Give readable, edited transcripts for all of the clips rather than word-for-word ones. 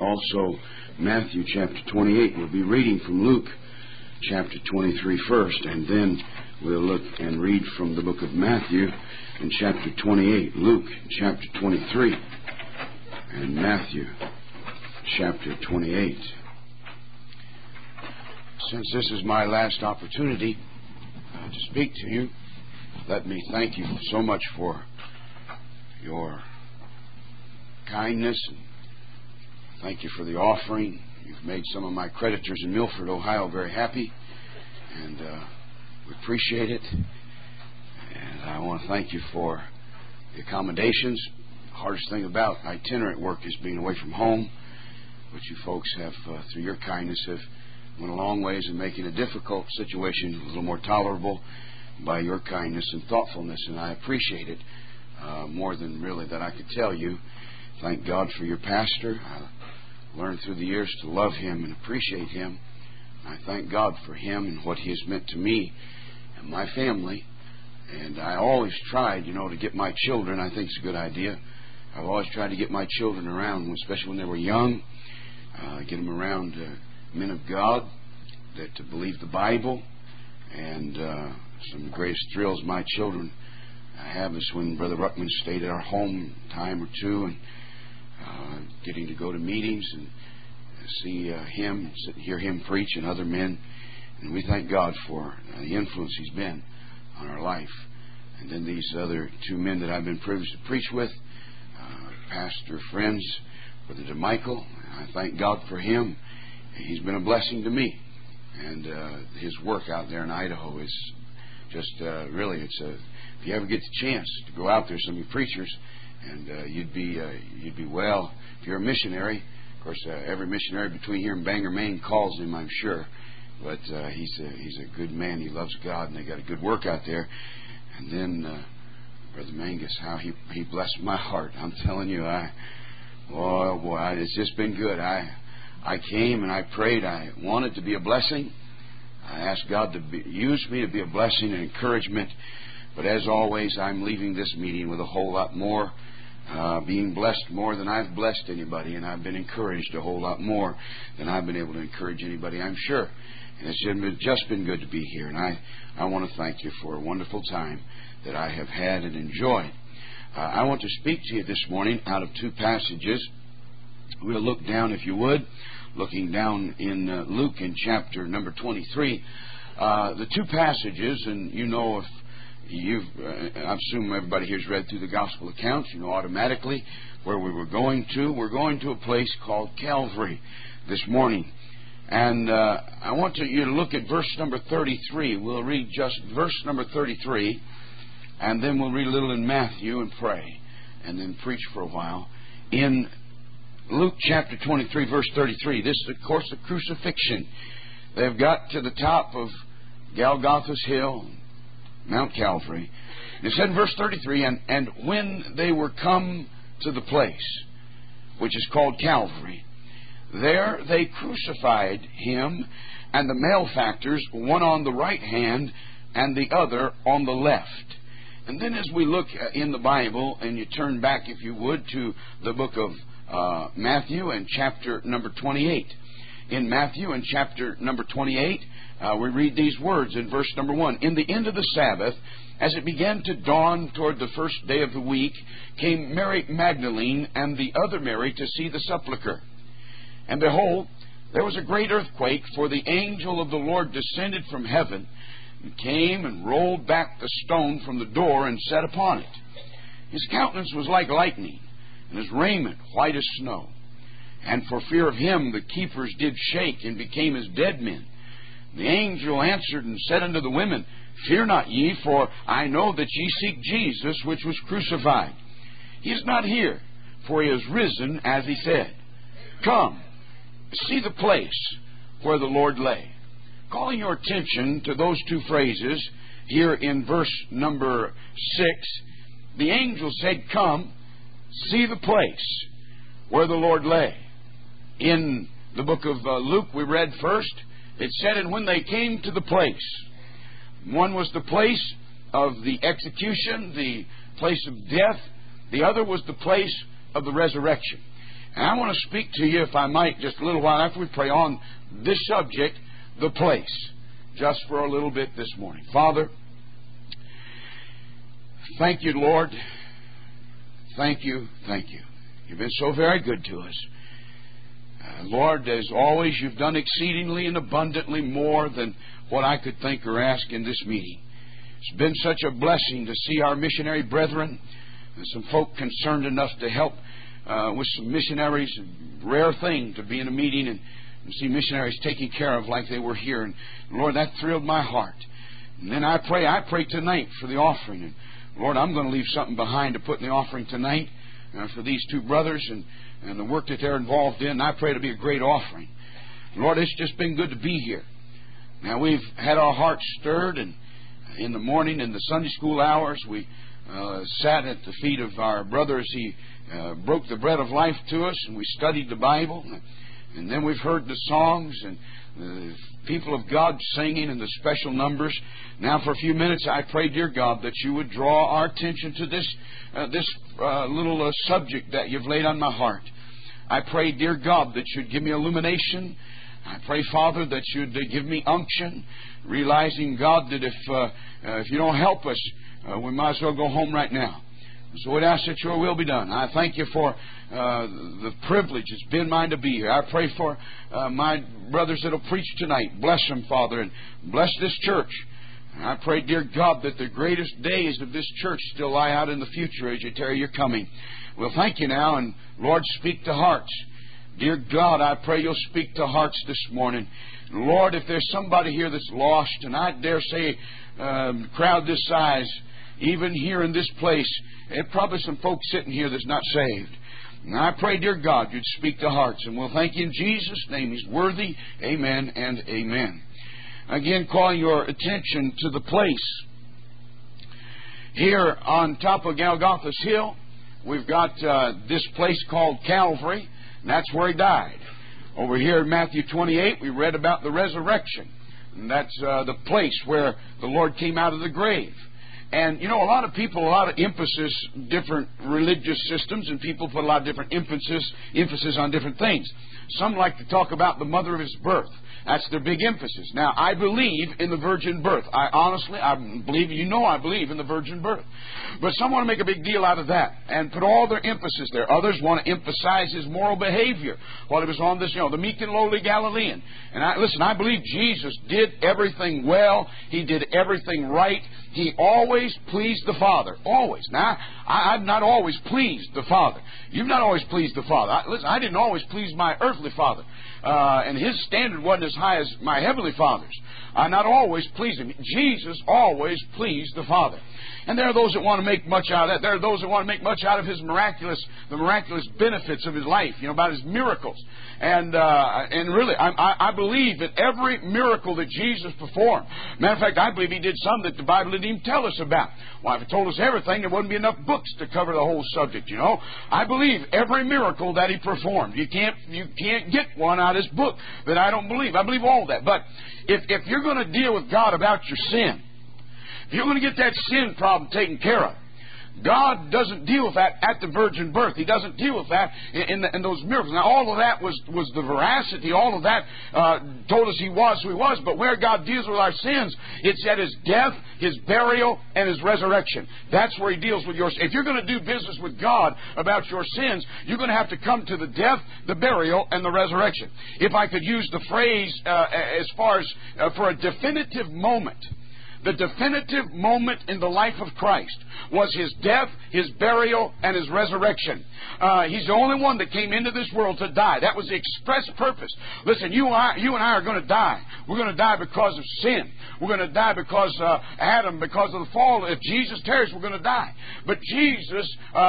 also Matthew chapter 28. We'll be reading from Luke chapter 23 first, and then we'll look and read from the book of Matthew in chapter 28. Luke chapter 23 and Matthew chapter 28. Since this is my last opportunity to speak to you, let me thank you so much for your kindness. Thank you for the offering. You've made some of my creditors in Milford, Ohio very happy, and we appreciate it. And I want to thank you for the accommodations. The hardest thing about itinerant work is being away from home, which you folks have, through your kindness, have went a long ways in making a difficult situation a little more tolerable by your kindness and thoughtfulness, and I appreciate it more than really that I could tell you. Thank God for your pastor. I learned through the years to love him and appreciate him. I thank God for him and what he has meant to me and my family. And I always tried, to get my children. I think it's a good idea. I've always tried to get my children around, especially when they were young, get them around men of God that to believe the Bible. And some of the greatest thrills my children have is when Brother Ruckman stayed at our home a time or two, and getting to go to meetings and see him, sit and hear him preach, and other men. And we thank God for the influence he's been on our life. And then these other two men that I've been privileged to preach with, pastor friends, Brother DeMichael. I thank God for him. He's been a blessing to me. And his work out there in Idaho is just really, if you ever get the chance to go out there, some of you preachers, and you'd be well. If you're a missionary, of course, every missionary between here and Bangor, Maine calls him, I'm sure. But he's a good man. He loves God, and they got a good work out there. And then Brother Mangus, how he blessed my heart. I'm telling you, it's just been good. I came and I prayed. I wanted to be a blessing. I asked God to use me to be a blessing and encouragement. But as always, I'm leaving this meeting with a whole lot more, being blessed more than I've blessed anybody, and I've been encouraged a whole lot more than I've been able to encourage anybody, I'm sure. And it's just been good to be here, and I want to thank you for a wonderful time that I have had and enjoyed. I want to speak to you this morning out of two passages. We'll look down, if you would, looking down in Luke in chapter number 23. The two passages, and if I assume everybody here's read through the gospel accounts, automatically where we were going to. We're going to a place called Calvary this morning. And I want you to look at verse number 33. We'll read just verse number 33, and then we'll read a little in Matthew and pray, and then preach for a while. In Luke chapter 23, verse 33, this is, of course, the crucifixion. They've got to the top of Golgotha's hill, Mount Calvary. It said in verse 33, and when they were come to the place which is called Calvary, there they crucified him and the malefactors, one on the right hand and the other on the left. And then as we look in the Bible, and you turn back, if you would, to the book of Matthew and chapter number 28. In Matthew and chapter number 28, we read these words in verse number 1. In the end of the Sabbath, as it began to dawn toward the first day of the week, came Mary Magdalene and the other Mary to see the sepulchre. And behold, there was a great earthquake, for the angel of the Lord descended from heaven, and came and rolled back the stone from the door and sat upon it. His countenance was like lightning, and his raiment white as snow. And for fear of him the keepers did shake, and became as dead men. The angel answered and said unto the women, Fear not ye, for I know that ye seek Jesus, which was crucified. He is not here, for he is risen, as he said. Come, see the place where the Lord lay. Calling your attention to those two phrases here in verse number 6, the angel said, Come, see the place where the Lord lay. In the book of Luke we read first, it said, and when they came to the place. One was the place of the execution, the place of death. The other was the place of the resurrection. And I want to speak to you, if I might, just a little while after we pray on this subject, the place, just for a little bit this morning. Father, thank you, Lord. Thank you, thank you. You've been so very good to us. Lord, as always, you've done exceedingly and abundantly more than what I could think or ask in this meeting. It's been such a blessing to see our missionary brethren and some folk concerned enough to help with some missionaries. A rare thing to be in a meeting and see missionaries taken care of like they were here. And Lord, that thrilled my heart. And then I pray tonight for the offering. And Lord, I'm going to leave something behind to put in the offering tonight for these two brothers and the work that they're involved in. I pray it'll be a great offering. Lord, it's just been good to be here. Now, we've had our hearts stirred, and in the morning, in the Sunday school hours, we sat at the feet of our brother as he broke the bread of life to us, and we studied the Bible. And then we've heard the songs and the people of God singing in the special numbers. Now, for a few minutes, I pray, dear God, that you would draw our attention to this little subject that you've laid on my heart. I pray, dear God, that you'd give me illumination. I pray, Father, that you'd give me unction, realizing, God, that if you don't help us, we might as well go home right now. So we'd ask that your will be done. I thank you for the privilege it's been mine to be here. I pray for my brothers that will preach tonight. Bless them, Father, and bless this church. And I pray, dear God, that the greatest days of this church still lie out in the future as you tarry your coming. Well, thank you now, and Lord, speak to hearts. Dear God, I pray you'll speak to hearts this morning. Lord, if there's somebody here that's lost, and I dare say crowd this size, even here in this place, there's probably some folks sitting here that's not saved. And I pray, dear God, you'd speak to hearts. And we'll thank you in Jesus' name. He's worthy. Amen and amen. Again, calling your attention to the place. Here on top of Golgotha's Hill, we've got this place called Calvary, and that's where He died. Over here in Matthew 28, we read about the resurrection. And that's the place where the Lord came out of the grave. And, you know, a lot of people, a lot of emphasis, different religious systems, and people put a lot of different emphasis on different things. Some like to talk about the mother of His birth. That's their big emphasis. Now, I believe in the virgin birth. I believe in the virgin birth. But some want to make a big deal out of that and put all their emphasis there. Others want to emphasize His moral behavior while He was on this, the meek and lowly Galilean. And I believe Jesus did everything well. He did everything right. He always pleased the Father. Always. Now, I've not always pleased the Father. You've not always pleased the Father. I didn't always please my earthly father. And his standard wasn't as high as my heavenly Father's. I not always pleased Him. Jesus always pleased the Father. And there are those that want to make much out of that. There are those that want to make much out of the miraculous benefits of His life, about His miracles. And really, I believe that every miracle that Jesus performed. Matter of fact, I believe He did some that the Bible didn't even tell us about. Well, if it told us everything, there wouldn't be enough books to cover the whole subject, I believe every miracle that He performed. You can't get one out of this book that I don't believe. I believe all that. But if you're going to deal with God about your sin, if you're going to get that sin problem taken care of, God doesn't deal with that at the virgin birth. He doesn't deal with that in those miracles. Now, all of that was the veracity. All of that told us He was who He was. But where God deals with our sins, it's at His death, His burial, and His resurrection. That's where He deals with your sins. If you're going to do business with God about your sins, you're going to have to come to the death, the burial, and the resurrection. If I could use the phrase as far as for a definitive moment, the definitive moment in the life of Christ was His death, His burial, and His resurrection. He's the only one that came into this world to die. That was the express purpose. Listen, you and I are going to die. We're going to die because of sin. We're going to die because Adam, because of the fall. If Jesus tarries, we're going to die. But Jesus,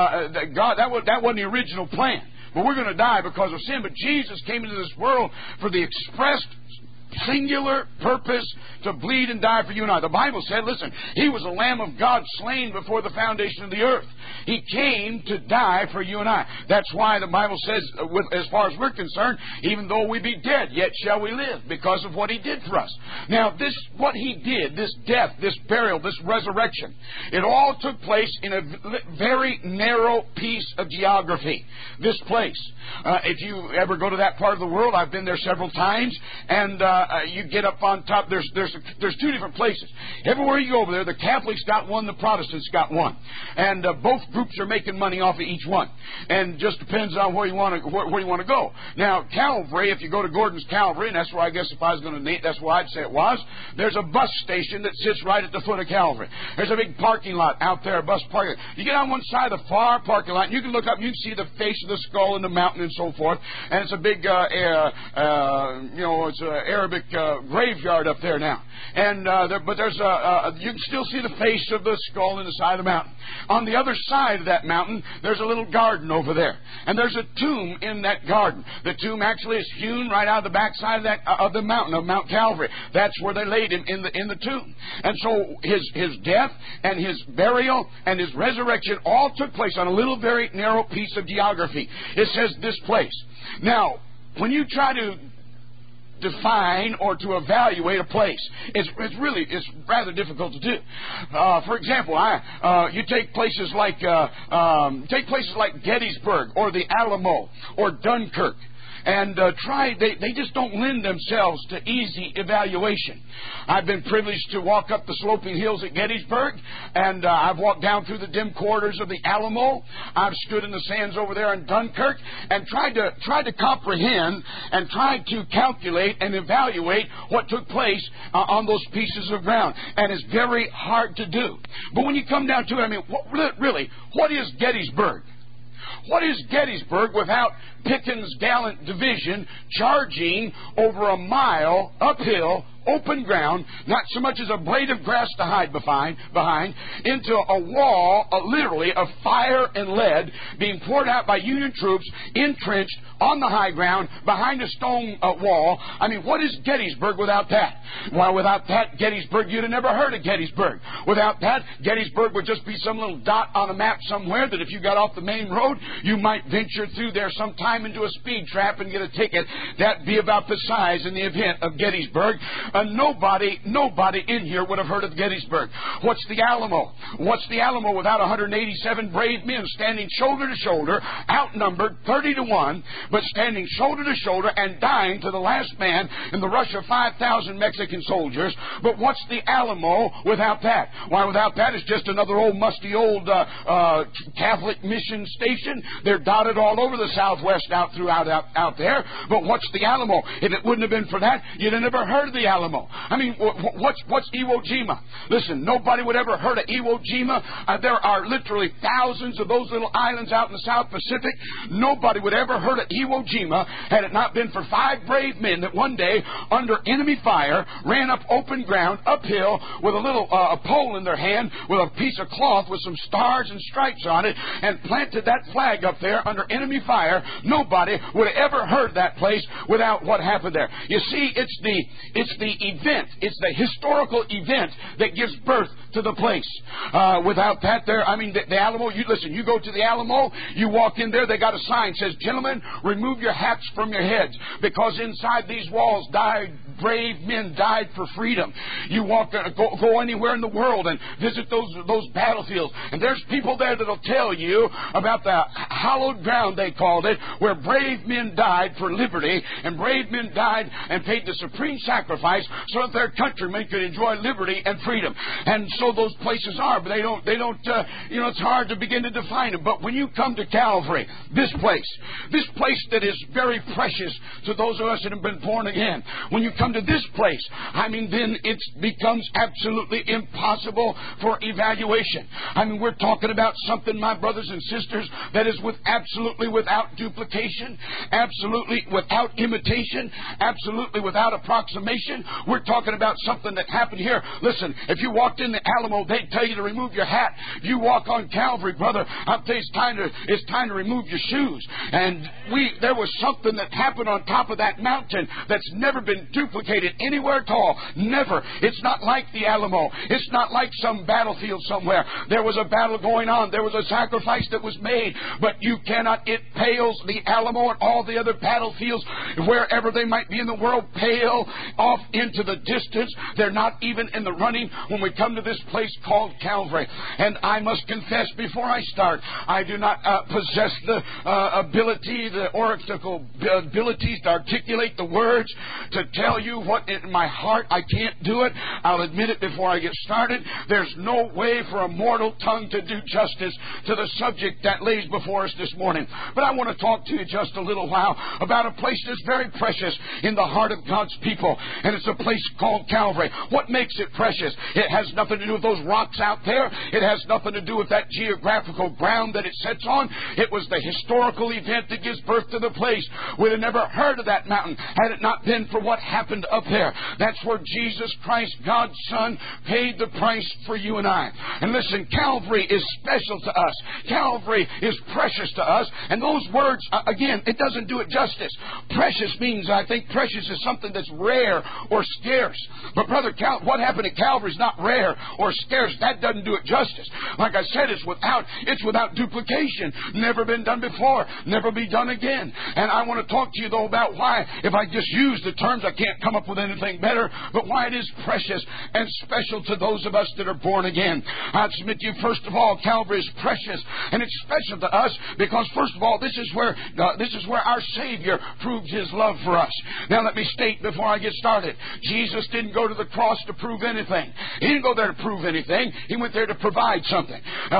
God, that wasn't the original plan. But we're going to die because of sin. But Jesus came into this world for the expressed singular purpose to bleed and die for you and I. The Bible said, listen, He was a Lamb of God slain before the foundation of the earth. He came to die for you and I. That's why the Bible says, as far as we're concerned, even though we be dead, yet shall we live, because of what He did for us. Now, what He did, this death, this burial, this resurrection, it all took place in a very narrow piece of geography. This place. If you ever go to that part of the world, I've been there several times, and you get up on top. There's two different places. Everywhere you go over there, the Catholics got one, the Protestants got one, and both groups are making money off of each one. And just depends on where you want to go. Now, Calvary, if you go to Gordon's Calvary, and that's where I guess if I was going to name, that's where I'd say it was. There's a bus station that sits right at the foot of Calvary. There's a big parking lot out there, a bus parking. You get on one side of the far parking lot, and you can look up, and you can see the face of the skull and the mountain and so forth. And it's a big, it's an Arabic graveyard up there now. And but there's you can still see the face of the skull in the side of the mountain. On the other side of that mountain, there's a little garden over there, and there's a tomb in that garden. The tomb actually is hewn right out of the backside of the mountain of Mount Calvary. That's where they laid Him in the tomb. And so his death and His burial and His resurrection all took place on a little very narrow piece of geography. It says this place. Now, when you try to define or to evaluate a place, it's rather difficult to do. For example, you take places like Gettysburg or the Alamo or Dunkirk. And they just don't lend themselves to easy evaluation. I've been privileged to walk up the sloping hills at Gettysburg, and I've walked down through the dim corridors of the Alamo. I've stood in the sands over there in Dunkirk and tried to comprehend and tried to calculate and evaluate what took place on those pieces of ground. And it's very hard to do. But when you come down to it, what is Gettysburg? What is Gettysburg without Pickens' gallant division charging over a mile uphill, open ground, not so much as a blade of grass to hide behind, into a wall, literally, of fire and lead being poured out by Union troops, entrenched on the high ground, behind a stone wall? I mean, what is Gettysburg without that? Well, without that, Gettysburg, you'd have never heard of Gettysburg. Without that, Gettysburg would just be some little dot on a map somewhere that if you got off the main road, you might venture through there sometime into a speed trap and get a ticket. That'd be about the size in the event of Gettysburg. Nobody in here would have heard of Gettysburg. What's the Alamo? What's the Alamo without 187 brave men standing shoulder to shoulder, outnumbered 30-1, but standing shoulder to shoulder and dying to the last man in the rush of 5,000 Mexican soldiers? But what's the Alamo without that? Why, without that, it's just another old musty old Catholic mission station. They're dotted all over the Southwest out there. But what's the Alamo? If it wouldn't have been for that, you'd have never heard of the Alamo. I mean, what's Iwo Jima? Listen, nobody would ever heard of Iwo Jima. There are literally thousands of those little islands out in the South Pacific. Nobody would ever heard of Iwo Jima had it not been for 5 brave men that one day, under enemy fire, ran up open ground, uphill, with a little pole in their hand, with a piece of cloth with some stars and stripes on it, and planted that flag up there under enemy fire. Nobody would have ever heard that place without what happened there. You see, it's the event, it's the historical event that gives birth to the place. Without that, the Alamo. You go to the Alamo, you walk in there, they got a sign that says, "Gentlemen, remove your hats from your heads, because inside these walls brave men died for freedom." You go anywhere in the world and visit those battlefields, and there's people there that'll tell you about the hallowed ground, they called it, where brave men died for liberty, and brave men died and paid the supreme sacrifice so that their countrymen could enjoy liberty and freedom. And so those places are, but they don't. It's hard to begin to define them. But when you come to Calvary, this place that is very precious to those of us that have been born again, when you come to this place, then it becomes absolutely impossible for evaluation. We're talking about something, my brothers and sisters, that is absolutely without duplication, absolutely without imitation, absolutely without approximation, man. We're talking about something that happened here. Listen, if you walked in the Alamo, they'd tell you to remove your hat. If you walk on Calvary, brother, I'll tell you it's time to remove your shoes. And there was something that happened on top of that mountain that's never been duplicated anywhere at all. Never. It's not like the Alamo. It's not like some battlefield somewhere. There was a battle going on. There was a sacrifice that was made. But you cannot, it pales, the Alamo and all the other battlefields, wherever they might be in the world, pale off into the distance. They're not even in the running when we come to this place called Calvary. And I must confess before I start, I do not possess the ability, the oratorical abilities to articulate the words, to tell you what in my heart. I can't do it. I'll admit it before I get started. There's no way for a mortal tongue to do justice to the subject that lays before us this morning. But I want to talk to you just a little while about a place that's very precious in the heart of God's people. And it's a place called Calvary. What makes it precious? It has nothing to do with those rocks out there. It has nothing to do with that geographical ground that it sits on. It was the historical event that gives birth to the place. We'd have never heard of that mountain had it not been for what happened up there. That's where Jesus Christ, God's Son, paid the price for you and I. And listen, Calvary is special to us. Calvary is precious to us. And those words, again, it doesn't do it justice. Precious means, I think precious is something that's rare or scarce. But brother, what happened at Calvary is not rare or scarce. That doesn't do it justice. Like I said, it's without duplication. Never been done before. Never be done again. And I want to talk to you, though, about why, if I just use the terms, I can't come up with anything better, but why it is precious and special to those of us that are born again. I'd submit to you, first of all, Calvary is precious, and it's special to us because, first of all, this is where our Savior proved His love for us. Now, let me state before I get started, Jesus didn't go to the cross to prove anything. He didn't go there to prove anything. He went there to provide something.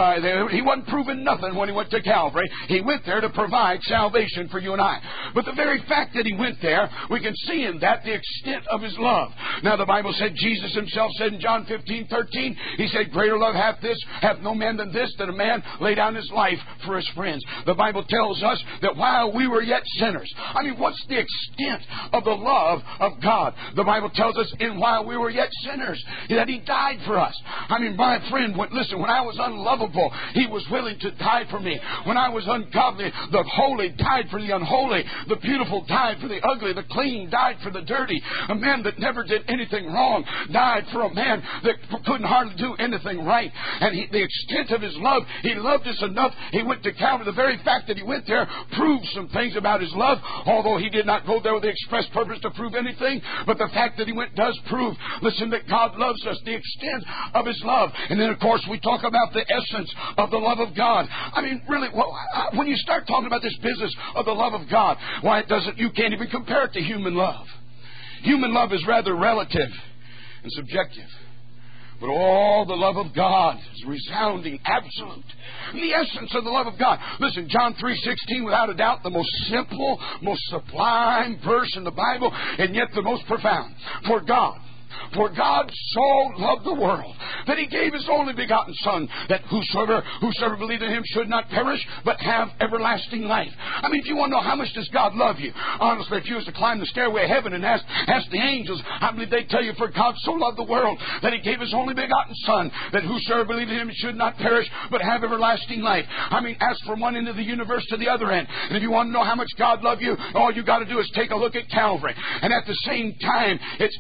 He wasn't proving nothing when He went to Calvary. He went there to provide salvation for you and I. But the very fact that He went there, we can see in that the extent of His love. Now, the Bible said, Jesus Himself said in John 15:13, He said, greater love hath no man than this, that a man lay down his life for his friends. The Bible tells us that while we were yet sinners, I mean, what's the extent of the love of God? The Bible tells us while we were yet sinners, that He died for us. I mean, my friend, listen, when I was unlovable, He was willing to die for me. When I was ungodly, the holy died for the unholy. The beautiful died for the ugly. The clean died for the dirty. A man that never did anything wrong died for a man that couldn't hardly do anything right. And the extent of His love, He loved us enough. He went to Calvary. The very fact that He went there proves some things about His love, although He did not go there with the express purpose to prove anything. But the fact that He went does prove, listen, that God loves us, the extent of His love. And then, of course, we talk about the essence of the love of God. I mean, really, when you start talking about this business of the love of God, why you can't even compare it to human love. Human love is rather relative and subjective. But all the love of God is resounding, absolute. The essence of the love of God. Listen, John 3:16, without a doubt, the most simple, most sublime verse in the Bible, and yet the most profound. For God so loved the world that He gave His only begotten Son, that whosoever believed in Him should not perish, but have everlasting life. I mean, if you want to know how much does God love you, honestly, if you was to climb the stairway of heaven and ask the angels, I believe they'd tell you, for God so loved the world that He gave His only begotten Son, that whosoever believed in Him should not perish, but have everlasting life. I mean, ask from one end of the universe to the other end. And if you want to know how much God loved you, all you got to do is take a look at Calvary. And at the same time,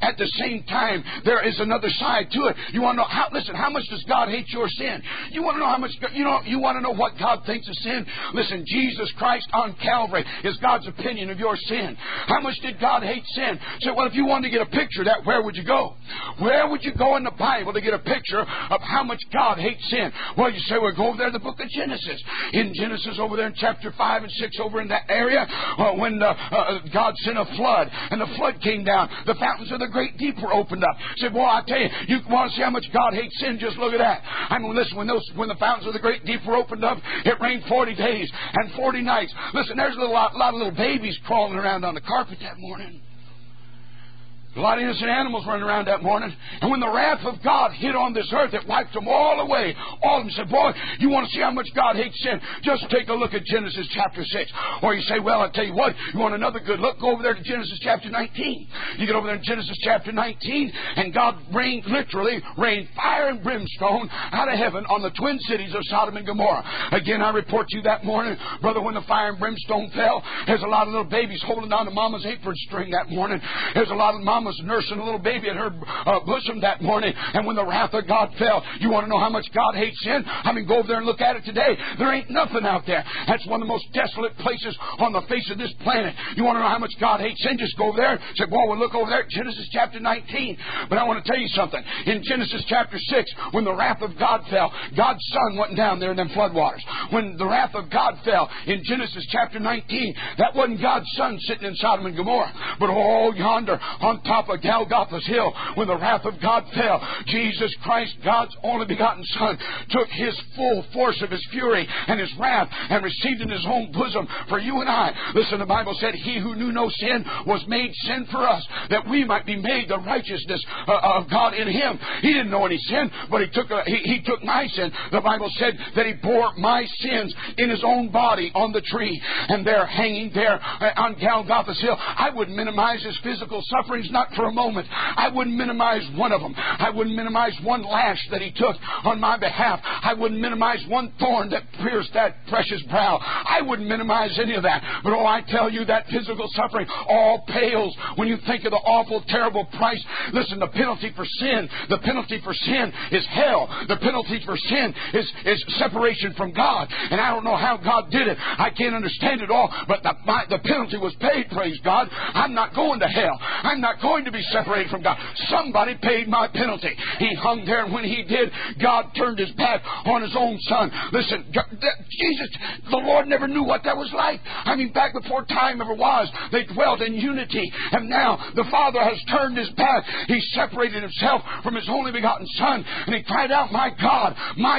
there is another side to it. You want to know how much does God hate your sin? You want to know how much, you want to know what God thinks of sin? Listen, Jesus Christ on Calvary is God's opinion of your sin. How much did God hate sin? So, well, if you wanted to get a picture of that, where would you go? Where would you go in the Bible to get a picture of how much God hates sin? Well, you say, well, go over there to the book of Genesis. In Genesis, over there in chapter 5 and 6, over in that area, when God sent a flood, and the flood came down, the fountains of the great deep were opened up. Said, well, I tell you, you want to see how much God hates sin? Just look at that. I mean, listen, when the fountains of the great deep were opened up, it rained 40 days and 40 nights. Listen, there's a lot of little babies crawling around on the carpet that morning. A lot of innocent animals running around that morning. And when the wrath of God hit on this earth, it wiped them all away. All of them said, boy, you want to see how much God hates sin? Just take a look at Genesis chapter 6. Or you say, well, I'll tell you what, you want another good look? Go over there to Genesis chapter 19. You get over there in Genesis chapter 19, and God literally rained fire and brimstone out of heaven on the twin cities of Sodom and Gomorrah. Again, I report to you that morning, brother, when the fire and brimstone fell, there's a lot of little babies holding on to mama's apron string that morning. There's a lot of mamas nursing a little baby in her bosom that morning. And when the wrath of God fell, you want to know how much God hates sin? I mean, go over there and look at it today. There ain't nothing out there. That's one of the most desolate places on the face of this planet. You want to know how much God hates sin? Just go over there. Say, well, we'll look over there at Genesis chapter 19. But I want to tell you something. In Genesis chapter 6, when the wrath of God fell, God's Son went down there in them floodwaters. When the wrath of God fell in Genesis chapter 19, that wasn't God's Son sitting in Sodom and Gomorrah, but all yonder on top of Golgotha's hill, when the wrath of God fell, Jesus Christ, God's only begotten Son, took His full force of His fury and His wrath and received in His own bosom for you and I. Listen, the Bible said, He who knew no sin was made sin for us, that we might be made the righteousness of God in Him. He didn't know any sin, but He took my sin. The Bible said that He bore my sins in His own body on the tree, and they're hanging there on Golgotha's hill. I wouldn't minimize His physical sufferings, not for a moment. I wouldn't minimize one of them. I wouldn't minimize one lash that He took on my behalf. I wouldn't minimize one thorn that pierced that precious brow. I wouldn't minimize any of that. But oh, I tell you, that physical suffering all pales when you think of the awful, terrible price. Listen, the penalty for sin is hell. The penalty for sin is separation from God. And I don't know how God did it. I can't understand it all. But the penalty was paid, praise God. I'm not going to hell. I'm not going to be separated from God. Somebody paid my penalty. He hung there, and when He did, God turned His back on His own Son. Listen, Jesus, the Lord never knew what that was like. I mean, back before time ever was, they dwelt in unity. And now the Father has turned His back. He separated Himself from His only begotten Son. And He cried out, my God,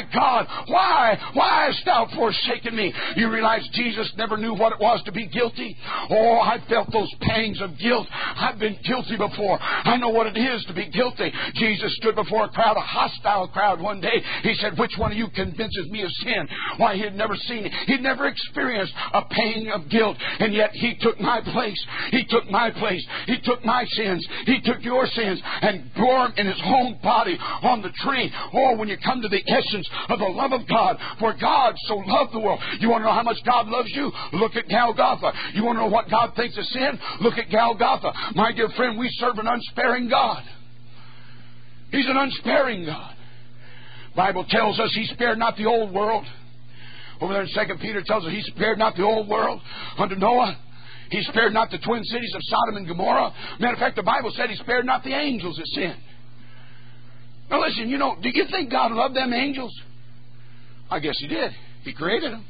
why hast Thou forsaken me? You realize Jesus never knew what it was to be guilty? Oh, I felt those pangs of guilt. I've been guilty before. I know what it is to be guilty. Jesus stood before a crowd, a hostile crowd one day. He said, which one of you convinces me of sin? Why, He had never seen it. He'd never experienced a pang of guilt. And yet He took my place. He took my place. He took my sins. He took your sins and bore them in His own body on the tree. Oh, when you come to the essence of the love of God, for God so loved the world. You want to know how much God loves you? Look at Golgotha. You want to know what God thinks of sin? Look at Golgotha. My dear friend, we serve an unsparing God. He's an unsparing God. The Bible tells us He spared not the old world. Over there in 2 Peter tells us He spared not the old world unto Noah. He spared not the twin cities of Sodom and Gomorrah. Matter of fact, the Bible said He spared not the angels that sinned. Now listen, do you think God loved them angels? I guess He did. He created them.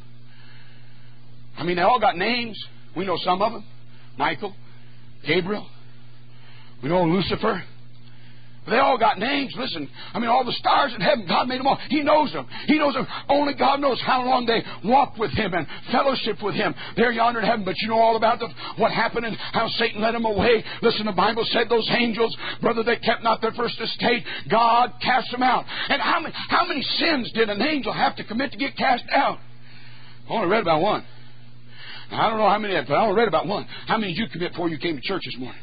I mean, they all got names. We know some of them. Michael, Gabriel. We know Lucifer. They all got names. Listen, I mean, all the stars in heaven, God made them all. He knows them. He knows them. Only God knows how long they walked with Him and fellowship with Him there yonder in heaven. But you know all about what happened and how Satan led them away. Listen, the Bible said those angels, brother, they kept not their first estate. God cast them out. And how many sins did an angel have to commit to get cast out? I only read about one. Now, I don't know how many, but I only read about one. How many did you commit before you came to church this morning?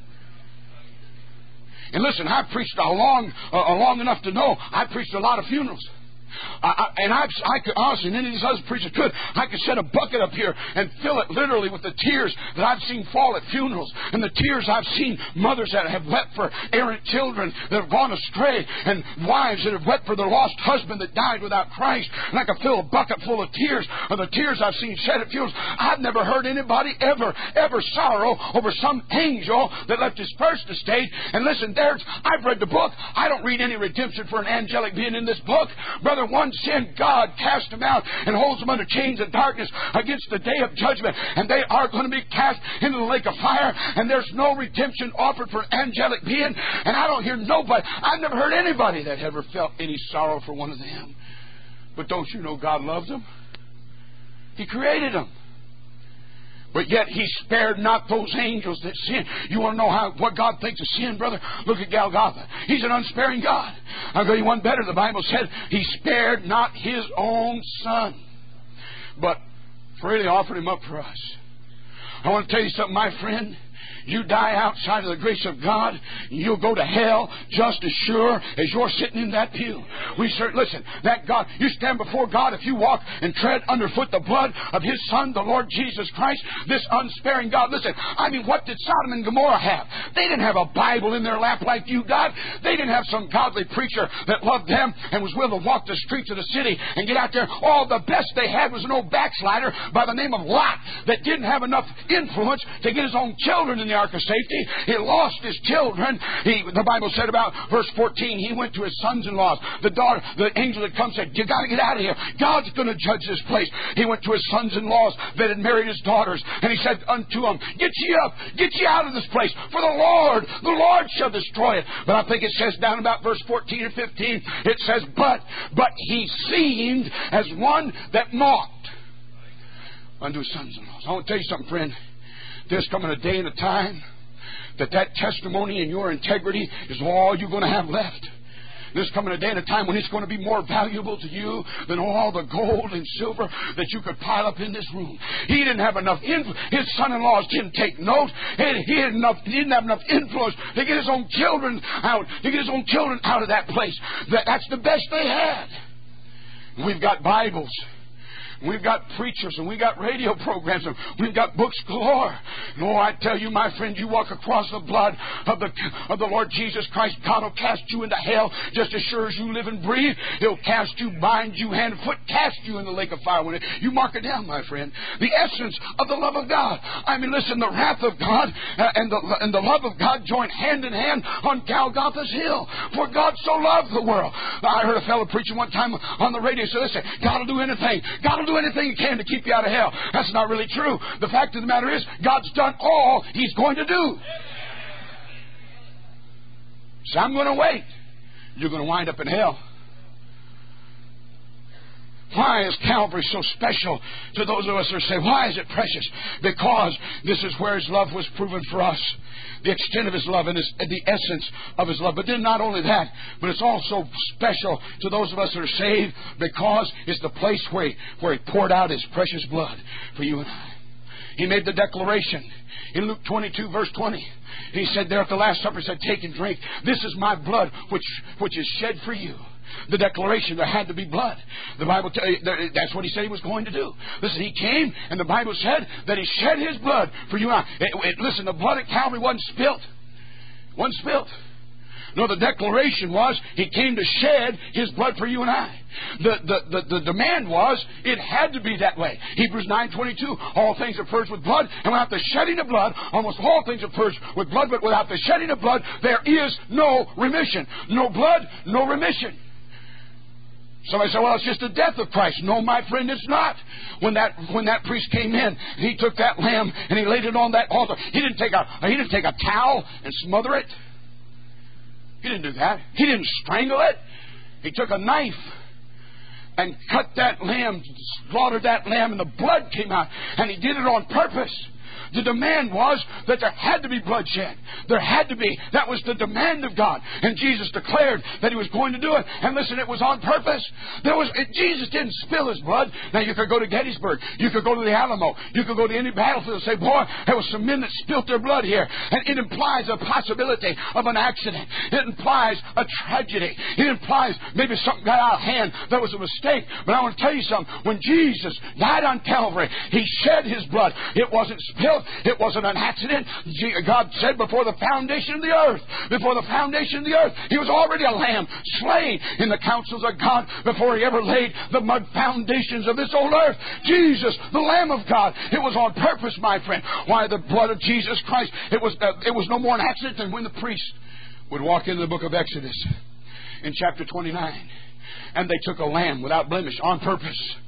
And listen, I preached long enough to know I preached a lot of funerals. I could honestly, and any of these other preachers could, I could set a bucket up here and fill it literally with the tears that I've seen fall at funerals, and the tears I've seen mothers that have wept for errant children that have gone astray, and wives that have wept for their lost husband that died without Christ. And I could fill a bucket full of tears of the tears I've seen shed at funerals. I've never heard anybody ever sorrow over some angel that left his first estate. And listen, I've read the book. I don't read any redemption for an angelic being in this book. Brother, one sin, God cast them out and holds them under chains of darkness against the day of judgment. And they are going to be cast into the lake of fire. And there's no redemption offered for an angelic being. And I don't hear nobody. I've never heard anybody that ever felt any sorrow for one of them. But don't you know God loves them? He created them. But yet He spared not those angels that sinned. You want to know what God thinks of sin, brother? Look at Golgotha. He's an unsparing God. I'll tell you one better. The Bible said He spared not His own Son, but freely offered Him up for us. I want to tell you something, my friend. You die outside of the grace of God, you'll go to hell just as sure as you're sitting in that pew. Listen, that God, you stand before God if you walk and tread underfoot the blood of His Son, the Lord Jesus Christ, this unsparing God. Listen, I mean, what did Sodom and Gomorrah have? They didn't have a Bible in their lap like you got. They didn't have some godly preacher that loved them and was willing to walk the streets of the city and get out there. All the best they had was an old backslider by the name of Lot that didn't have enough influence to get his own children in the ark of safety. He lost his children. The Bible said about verse 14, he went to his sons-in-law. The angel that comes said, you got to get out of here. God's going to judge this place. He went to his sons-in-law that had married his daughters, and he said unto them, get ye up, get ye out of this place, for the Lord shall destroy it. But I think it says down about verse 14 and 15, it says, but he seemed as one that mocked unto his sons-in-law. I want to tell you something, friend. There's coming a day and a time that testimony and your integrity is all you're going to have left. There's coming a day and a time when it's going to be more valuable to you than all the gold and silver that you could pile up in this room. He didn't have enough influence. His son-in-laws didn't take note. He didn't have enough influence to get his own children out of that place. That's the best they had. We've got Bibles. We've got preachers and we've got radio programs and we've got books galore. No, I tell you, my friend, you walk across the blood of the Lord Jesus Christ, God will cast you into hell just as sure as you live and breathe. He'll cast you, bind you hand and foot, cast you in the lake of fire. When you mark it down, my friend. The essence of the love of God. I mean, listen, the wrath of God and the love of God joined hand in hand on Golgotha's hill. For God so loved the world. I heard a fellow preaching one time on the radio say, listen, God will do anything. God will do anything He can to keep you out of hell. That's not really true. The fact of the matter is, God's done all He's going to do. So I'm going to wait. You're going to wind up in hell. Why is Calvary so special to those of us who say, why is it precious? Because this is where His love was proven for us. The extent of His love and the essence of His love. But then not only that, but it's also special to those of us that are saved because it's the place where He poured out His precious blood for you and I. He made the declaration in Luke 22 verse 20. He said there at the Last Supper, He said, take and drink. This is my blood which is shed for you. The declaration, there had to be blood. The Bible tells you that's what He said He was going to do. Listen, He came and the Bible said that He shed His blood for you and I. Listen, the blood at Calvary wasn't spilt. Wasn't spilt. No, the declaration was He came to shed His blood for you and I. The demand was it had to be that way. Hebrews 9:22, all things are purged with blood, and without the shedding of blood, almost all things are purged with blood, but without the shedding of blood, there is no remission. No blood, no remission. Somebody say, well, it's just the death of Christ. No, my friend, it's not. When that priest came in, he took that lamb and he laid it on that altar. He didn't take a towel and smother it. He didn't do that. He didn't strangle it. He took a knife and cut that lamb, slaughtered that lamb, and the blood came out. And He did it on purpose. The demand was that there had to be bloodshed. There had to be. That was the demand of God. And Jesus declared that He was going to do it. And listen, it was on purpose. Jesus didn't spill His blood. Now, you could go to Gettysburg. You could go to the Alamo. You could go to any battlefield and say, boy, there was some men that spilt their blood here. And it implies a possibility of an accident. It implies a tragedy. It implies maybe something got out of hand. There was a mistake. But I want to tell you something. When Jesus died on Calvary, He shed His blood. It wasn't spilled. It wasn't an accident. God said before the foundation of the earth, He was already a lamb slain in the councils of God before He ever laid the mud foundations of this old earth. Jesus, the Lamb of God. It was on purpose, my friend. Why, the blood of Jesus Christ, it was no more an accident than when the priest would walk into the book of Exodus in chapter 29 and they took a lamb without blemish on purpose.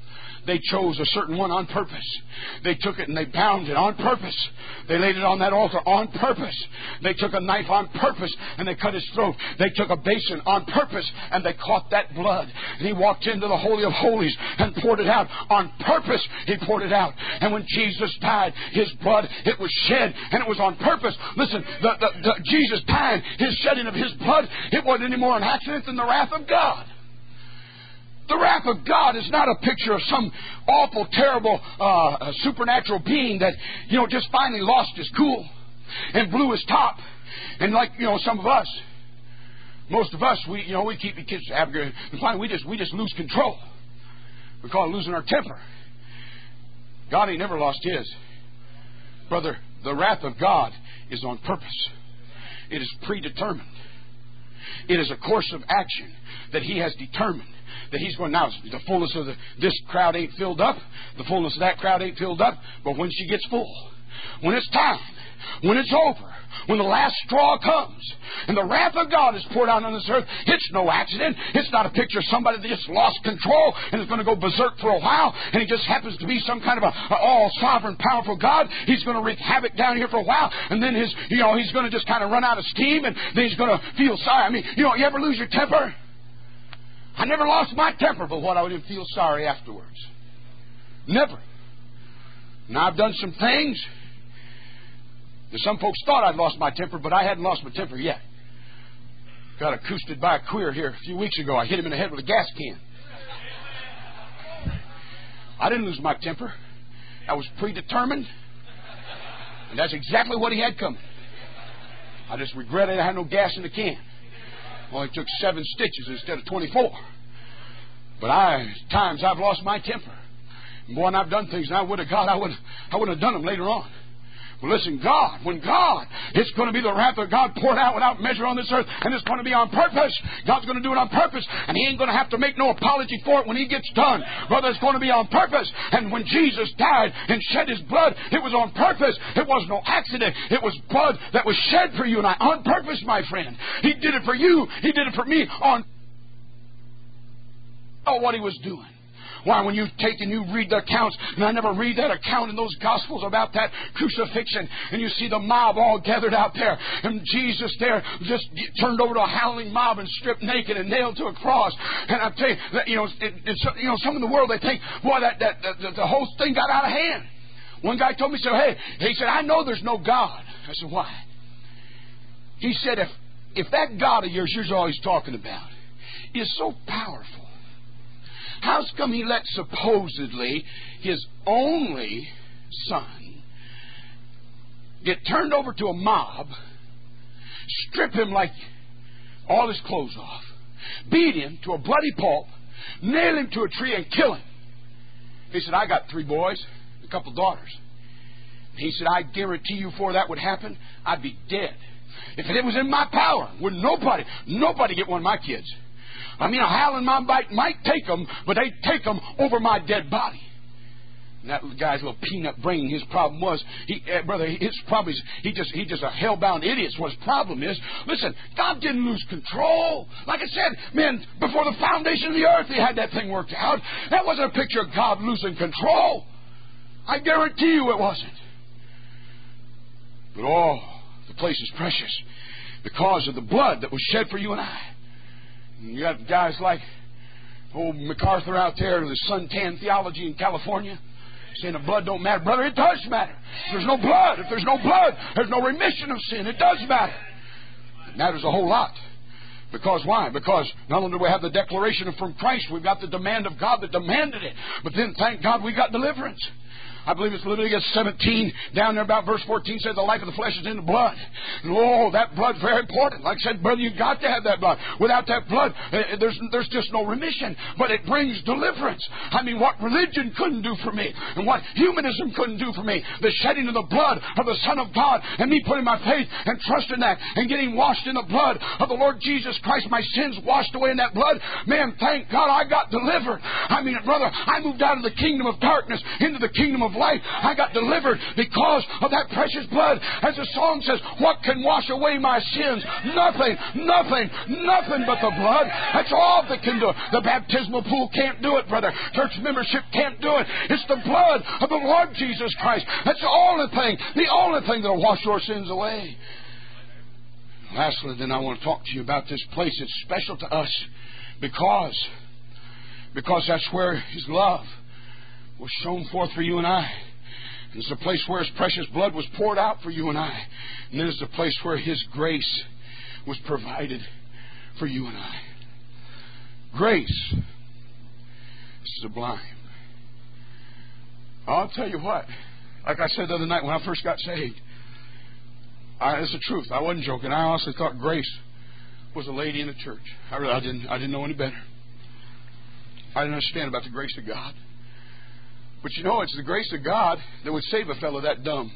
They chose a certain one on purpose. They took it and they bound it on purpose. They laid it on that altar on purpose. They took a knife on purpose and they cut his throat. They took a basin on purpose and they caught that blood. And he walked into the Holy of Holies and poured it out. On purpose, he poured it out. And when Jesus died, his blood, it was shed, and it was on purpose. Listen, Jesus died, his shedding of his blood, it wasn't any more an accident than the wrath of God. The wrath of God is not a picture of some awful, terrible, supernatural being that, just finally lost his cool and blew his top. And like, some of us, most of us, we keep the kids, and finally we just lose control. We call it losing our temper. God ain't never lost his. Brother, the wrath of God is on purpose. It is predetermined. It is a course of action that he has determined. That he's going, now the fullness of this crowd ain't filled up. The fullness of that crowd ain't filled up. But when she gets full, when it's time, when it's over, when the last straw comes, and the wrath of God is poured out on this earth, it's no accident. It's not a picture of somebody that just lost control and is going to go berserk for a while, and he just happens to be some kind of a all-sovereign, powerful God. He's going to wreak havoc down here for a while, and then he's going to just kind of run out of steam, and then he's going to feel sorry. I mean, you ever lose your temper? I never lost my temper, but what I didn't feel sorry afterwards. Never. Now, I've done some things that some folks thought I'd lost my temper, but I hadn't lost my temper yet. Got acousted by a queer here a few weeks ago. I hit him in the head with a gas can. I didn't lose my temper. I was predetermined. And that's exactly what he had coming. I just regretted I had no gas in the can. Only took 7 stitches instead of 24. But times I've lost my temper. And boy, and I've done things, and I wouldn't have done them later on. Well, listen, when God, it's going to be the wrath of God poured out without measure on this earth, and it's going to be on purpose. God's going to do it on purpose, and he ain't going to have to make no apology for it when he gets done. Brother, it's going to be on purpose. And when Jesus died and shed his blood, it was on purpose. It was no accident. It was blood that was shed for you and I on purpose, my friend. He did it for you. He did it for me on what he was doing. Why, when you take and you read the accounts, and I never read that account in those Gospels about that crucifixion, and you see the mob all gathered out there, and Jesus there just turned over to a howling mob and stripped naked and nailed to a cross. And I tell you, that, some in the world, they think, boy, the whole thing got out of hand. One guy told me, he said, I know there's no God. I said, why? He said, if that God of yours, you're always talking about, is so powerful, how's come he let supposedly his only son get turned over to a mob, strip him like all his clothes off, beat him to a bloody pulp, nail him to a tree and kill him? He said, I got 3 boys, a couple daughters. He said, I guarantee you before that would happen, I'd be dead. If it was in my power, would nobody get one of my kids. I mean, a howling mob might take them, but they'd take them over my dead body. And that guy's little peanut brain, his problem was, he's just a hell-bound idiot. What his problem is. Listen, God didn't lose control. Like I said, man, before the foundation of the earth, he had that thing worked out. That wasn't a picture of God losing control. I guarantee you it wasn't. But the place is precious because of the blood that was shed for you and I. And you got guys like old MacArthur out there with the suntan theology in California saying the blood don't matter. Brother, it does matter. If there's no blood, there's no remission of sin. It does matter. It matters a whole lot. Because why? Because not only do we have the declaration from Christ, we've got the demand of God that demanded it. But then, thank God, we got deliverance. I believe it's Leviticus 17, down there about verse 14, says the life of the flesh is in the blood. And that blood's very important. Like I said, brother, you've got to have that blood. Without that blood, there's just no remission. But it brings deliverance. I mean, what religion couldn't do for me, and what humanism couldn't do for me, the shedding of the blood of the Son of God, and me putting my faith and trust in that, and getting washed in the blood of the Lord Jesus Christ, my sins washed away in that blood. Man, thank God I got delivered. I mean, brother, I moved out of the kingdom of darkness into the kingdom of life. I got delivered because of that precious blood. As the song says, what can wash away my sins? Nothing, nothing, nothing but the blood. That's all that can do it. The baptismal pool can't do it, brother. Church membership can't do it. It's the blood of the Lord Jesus Christ. That's the only thing that will wash your sins away. Lastly, then, I want to talk to you about this place. It's special to us because that's where His love was shown forth for you and I. And it's a place where His precious blood was poured out for you and I. And it is the place where His grace was provided for you and I. Grace is sublime. I'll tell you what. Like I said the other night when I first got saved, it's the truth. I wasn't joking. I honestly thought Grace was a lady in the church. I didn't know any better. I didn't understand about the grace of God. But you know, it's the grace of God that would save a fellow that dumb.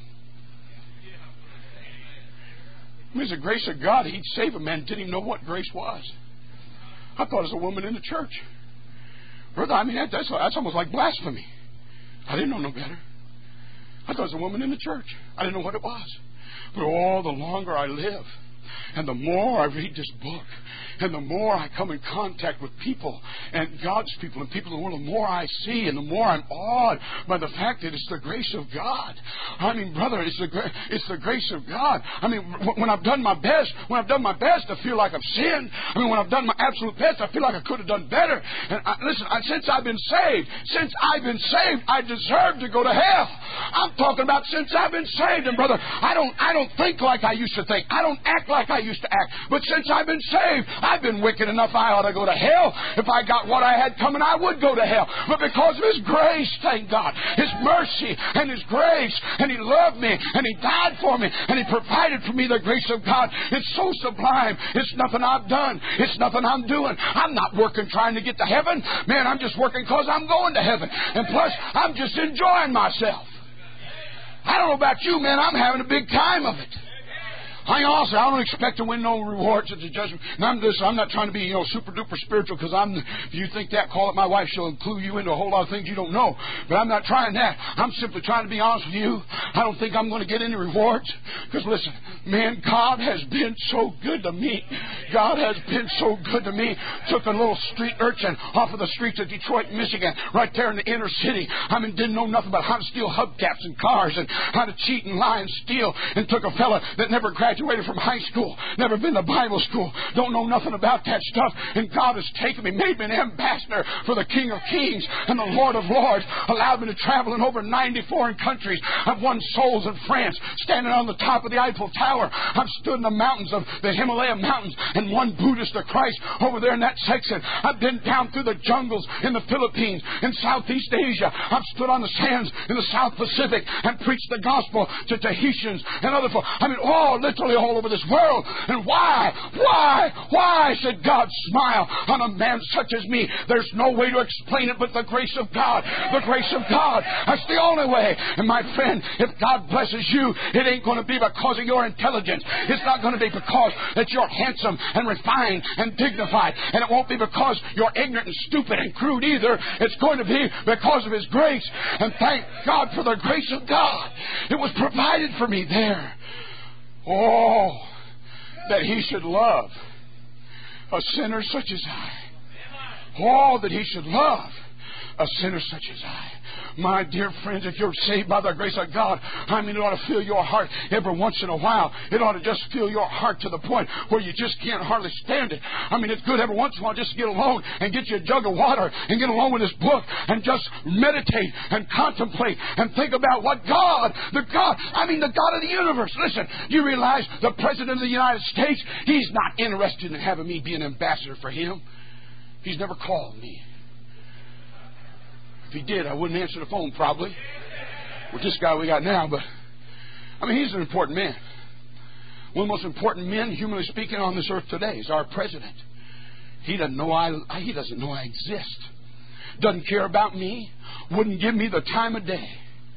I mean, it's the grace of God. He'd save a man who didn't even know what grace was. I thought it was a woman in the church. Brother, I mean, that's almost like blasphemy. I didn't know no better. I thought it was a woman in the church. I didn't know what it was. But all the longer I live, and the more I read this book, and the more I come in contact with people and God's people and people in the world, the more I see and the more I'm awed by the fact that it's the grace of God. I mean, brother, it's the grace of God. I mean, when I've done my best, I feel like I've sinned. I mean, when I've done my absolute best, I feel like I could have done better. And since I've been saved, I deserve to go to hell. I'm talking about since I've been saved. And brother, I don't think like I used to think. I don't act like I used to act. But since I've been saved, I've been wicked enough I ought to go to hell. If I got what I had coming, I would go to hell. But because of His grace, thank God, His mercy and His grace, and He loved me, and He died for me, and He provided for me the grace of God. It's so sublime. It's nothing I've done. It's nothing I'm doing. I'm not working trying to get to heaven. Man, I'm just working because I'm going to heaven. And plus, I'm just enjoying myself. I don't know about you, man. I'm having a big time of it. I don't expect to win no rewards at the judgment. And I'm not trying to be, super duper spiritual because if you think that, call it my wife. She'll clue you into a whole lot of things you don't know. But I'm not trying that. I'm simply trying to be honest with you. I don't think I'm going to get any rewards. Because listen, man, God has been so good to me. God has been so good to me. Took a little street urchin off of the streets of Detroit, Michigan, right there in the inner city. I mean, didn't know nothing about how to steal hubcaps and cars and how to cheat and lie and steal. And took a fella that never graduated from high school, never been to Bible school, don't know nothing about that stuff, and God has taken me, made me an ambassador for the King of Kings and the Lord of Lords, allowed me to travel in over 90 foreign countries. I've won souls in France, standing on the top of the Eiffel Tower. I've stood in the mountains of the Himalaya Mountains and won Buddhists to Christ over there in that section. I've been down through the jungles in the Philippines, in Southeast Asia. I've stood on the sands in the South Pacific and preached the gospel to Tahitians and other folks. I mean, literally all over this world. And why should God smile on a man such as me? There's no way to explain it but the grace of God. The grace of God. That's the only way. And my friend, if God blesses you, it ain't going to be because of your intelligence. It's not going to be because that you're handsome and refined and dignified. And it won't be because you're ignorant and stupid and crude either. It's going to be because of His grace. And thank God for the grace of God. It was provided for me there. Oh, that He should love a sinner such as I. Oh, that He should love a sinner such as I. My dear friends, if you're saved by the grace of God, I mean, it ought to fill your heart every once in a while. It ought to just fill your heart to the point where you just can't hardly stand it. I mean, it's good every once in a while just to get alone and get you a jug of water and get alone with this book and just meditate and contemplate and think about what the God of the universe. Listen, you realize the President of the United States, he's not interested in having me be an ambassador for him. He's never called me. If he did, I wouldn't answer the phone probably with this guy we got now. But I mean, he's an important man. One of the most important men, humanly speaking, on this earth today is our president. He doesn't know I exist. Doesn't care about me. Wouldn't give me the time of day.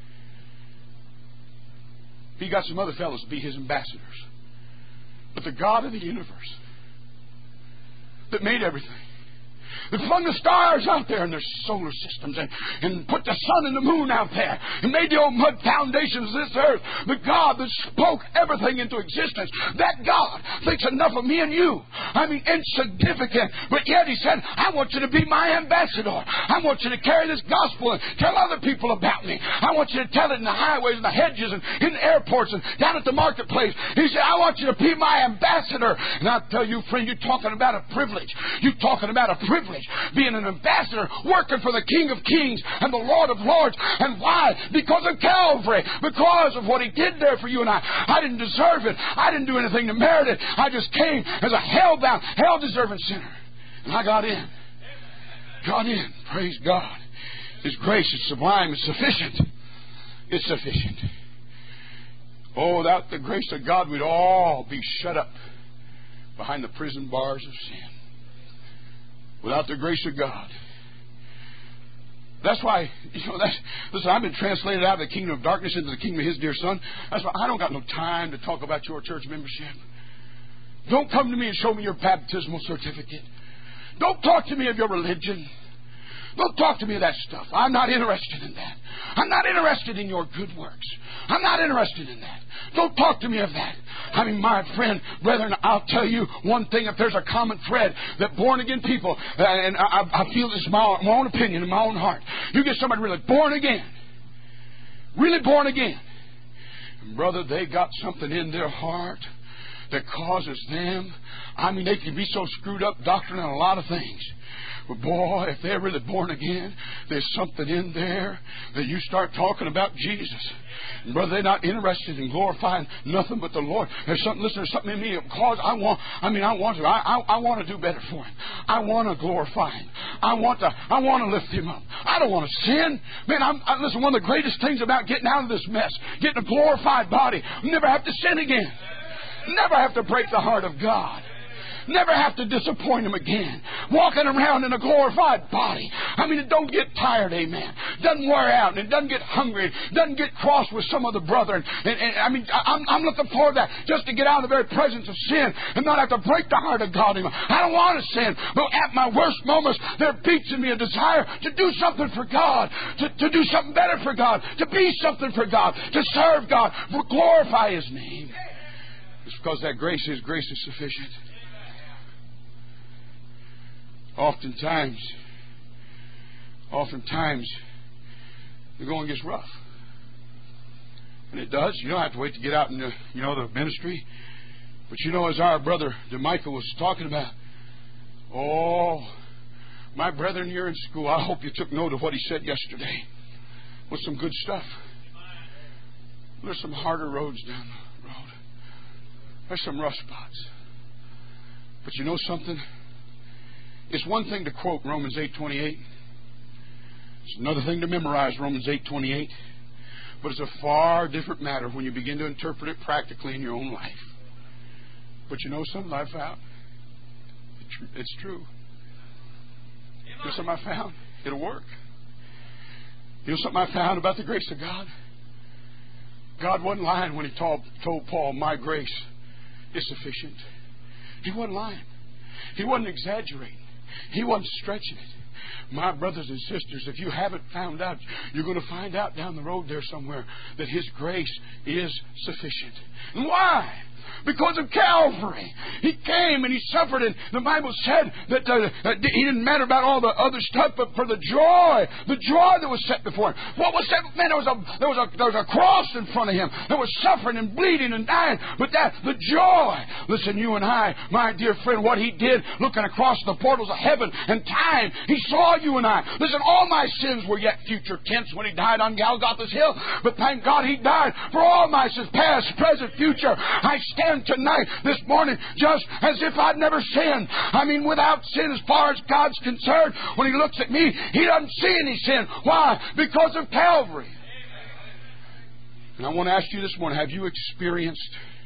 He got some other fellows to be his ambassadors. But the God of the universe that made everything, that flung the stars out there in their solar systems and put the sun and the moon out there and made the old mud foundations of this earth. The God that spoke everything into existence. That God thinks enough of me and you. I mean, insignificant. But yet He said, I want you to be my ambassador. I want you to carry this gospel and tell other people about me. I want you to tell it in the highways and the hedges and in the airports and down at the marketplace. He said, I want you to be my ambassador. And I tell you, friend, you're talking about a privilege. You're talking about a privilege. Being an ambassador, working for the King of Kings and the Lord of Lords. And why? Because of Calvary. Because of what He did there for you and I. I didn't deserve it. I didn't do anything to merit it. I just came as a hell-bound, hell-deserving sinner. And I got in. Got in. Praise God. His grace is sublime. It's sufficient. It's sufficient. Oh, without the grace of God, we'd all be shut up behind the prison bars of sin. Without the grace of God. That's why, listen, I've been translated out of the kingdom of darkness into the kingdom of His dear Son. That's why I don't got no time to talk about your church membership. Don't come to me and show me your baptismal certificate. Don't talk to me of your religion. Don't talk to me of that stuff. I'm not interested in that. I'm not interested in your good works. I'm not interested in that. Don't talk to me of that. I mean, my friend, brethren, I'll tell you one thing. If there's a common thread that born-again people, and I feel this is my own opinion in my own heart. You get somebody really born again. Really born again. And brother, they got something in their heart that causes them, I mean, they can be so screwed up doctrine on a lot of things. But boy, if they're really born again, there's something in there that you start talking about Jesus. And brother, they're not interested in glorifying nothing but the Lord. There's something, listen, there's something in me because I want to do better for Him. I want to glorify Him. I want to lift Him up. I don't want to sin. Man, listen, one of the greatest things about getting out of this mess, getting a glorified body, never have to sin again. Never have to break the heart of God. Never have to disappoint Him again. Walking around in a glorified body. I mean, it don't get tired, amen. Doesn't wear out, and it doesn't get hungry. It doesn't get cross with some other brother. And I mean, I'm looking forward to that, just to get out of the very presence of sin and not have to break the heart of God anymore. I don't want to sin, but at my worst moments, there beats in me a desire to do something for God, to do something better for God, to be something for God, to serve God, to glorify His name. It's because that grace is sufficient. Oftentimes, the going gets rough. And it does. You don't have to wait to get out in the ministry. But as our brother DeMichael was talking about, oh, my brethren here in school, I hope you took note of what he said yesterday. With some good stuff. There's some harder roads down the road. There's some rough spots. But you know something? It's one thing to quote Romans 8:28. It's another thing to memorize Romans 8:28. But it's a far different matter when you begin to interpret it practically in your own life. But you know something I found? It's true. You know something I found? It'll work. You know something I found about the grace of God? God wasn't lying when He told Paul, my grace is sufficient. He wasn't lying. He wasn't exaggerating. He wasn't stretching it. My brothers and sisters, if you haven't found out, you're going to find out down the road there somewhere that His grace is sufficient. And why? Because of Calvary. He came and He suffered, and the Bible said that He didn't matter about all the other stuff, but for the joy that was set before Him. What was set? Man, there was a cross in front of Him. There was suffering and bleeding and dying, but the joy. Listen, you and I, my dear friend, what He did, looking across the portals of heaven and time, He saw you and I. Listen, all my sins were yet future tense when He died on Golgotha's hill, but thank God He died for all my sins, past, present, future. I stand tonight, this morning, just as if I'd never sinned. I mean, without sin as far as God's concerned. When He looks at me, He doesn't see any sin. Why? Because of Calvary. And I want to ask you this morning, have you experienced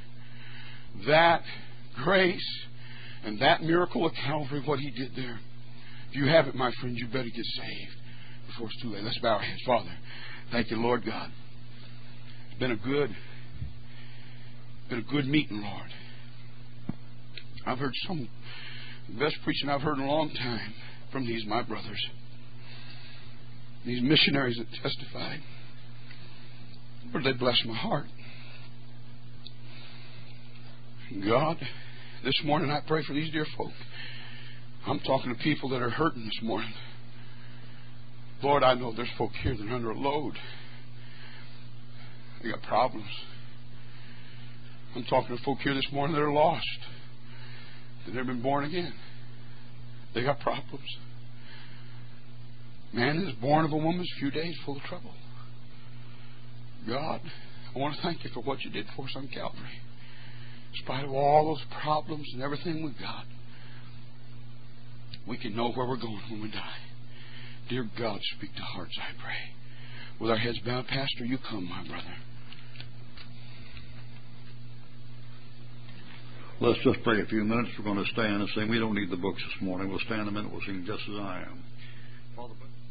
that grace and that miracle of Calvary, what He did there? If you haven't, my friend, you better get saved before it's too late. Let's bow our heads. Father, thank you, Lord God. It's been a good meeting, Lord. I've heard the best preaching I've heard in a long time. from these, my brothers, these missionaries that testified. Lord, they bless my heart. God, this morning I pray for these dear folk. I'm talking to people that are hurting this morning. Lord, I know there's folk here that are under a load. They got problems. I'm talking to folk here this morning that are lost. They've never been born again. They got problems. Man is born of a woman's few days full of trouble. God, I want to thank you for what you did for us on Calvary. In spite of all those problems and everything we've got, we can know where we're going when we die. Dear God, speak to hearts, I pray. With our heads bowed, Pastor, you come, my brother. Let's just pray a few minutes. We're going to stand and sing. We don't need the books this morning. We'll stand a minute. We'll sing Just As I Am. Father,